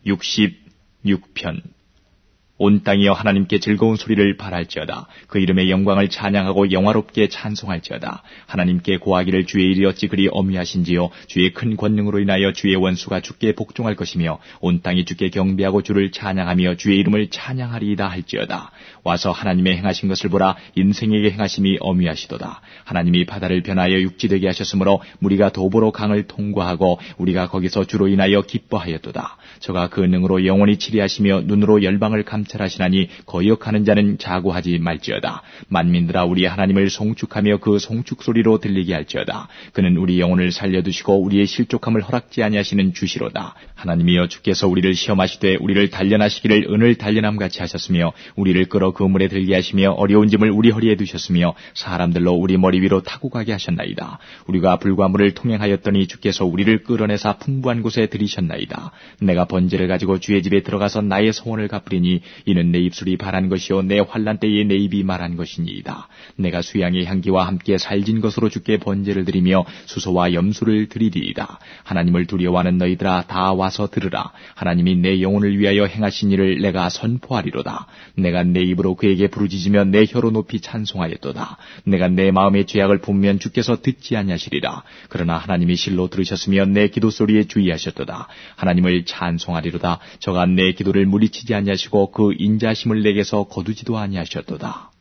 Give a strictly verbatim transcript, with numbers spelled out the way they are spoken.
육십육 편. 온 땅이여 하나님께 즐거운 소리를 발할지어다. 그 이름의 영광을 찬양하고 영화롭게 찬송할지어다. 하나님께 고하기를 주의 일이 어찌 그리 엄위하신지요. 주의 큰 권능으로 인하여 주의 원수가 주께 복종할 것이며 온 땅이 주께 경배하고 주를 찬양하며 주의 이름을 찬양하리이다 할지어다. 와서 하나님의 행하신 것을 보라. 인생에게 행하심이 엄위하시도다. 하나님이 바다를 변하여 육지되게 하셨으므로 무리가 도보로 강을 통과하고 우리가 거기서 주로 인하여 기뻐하였도다. 저가 그 능으로 영원히 치리하시며 눈으로 열방을 감찰하시나니 거역하는 자는 자고하지 말지어다. 만민들아 우리의 하나님을 송축하며 그 송축 소리로 들리게 할지어다. 그는 우리 영혼을 살려두시고 우리의 실족함을 허락지 아니하시는 주시로다. 하나님이여 주께서 우리를 시험하시되 우리를 단련하시기를 은을 단련함같이 하셨으며 우리를 끌어 그 물에 들게 하시며 어려운 짐을 우리 허리에 두셨으며 사람들로 우리 머리 위로 타고 가게 하셨나이다. 우리가 불과 물을 통행하였더니 주께서 우리를 끌어내사 풍부한 곳에 들이셨나이다. 내가 번제를 가지고 주의 집에 들어가서 나의 소원을 갚으리니 이는 내 입술이 바란 것이요 내 환난 때에 내 입이 말한 것이니이다. 내가 수양의 향기와 함께 살진 것으로 주께 번제를 드리며 수소와 염소를 드리리이다. 하나님을 두려워하는 너희들아 다 와서 들으라. 하나님이 내 영혼을 위하여 행하신 일을 내가 선포하리로다. 내가 내 입으로 그에게 부르짖으며 내 혀로 높이 찬송하였도다. 내가 내 마음의 죄악을 품으면 주께서 듣지 아니하시리라. 그러나 하나님이 실로 들으셨으며 내 기도 소리에 주의하셨도다. 하나님을 찬송하리로다. 저가 내 기도를 물리치지 아니하시고 그 인자심을 내게서 거두지도 아니하셨도다.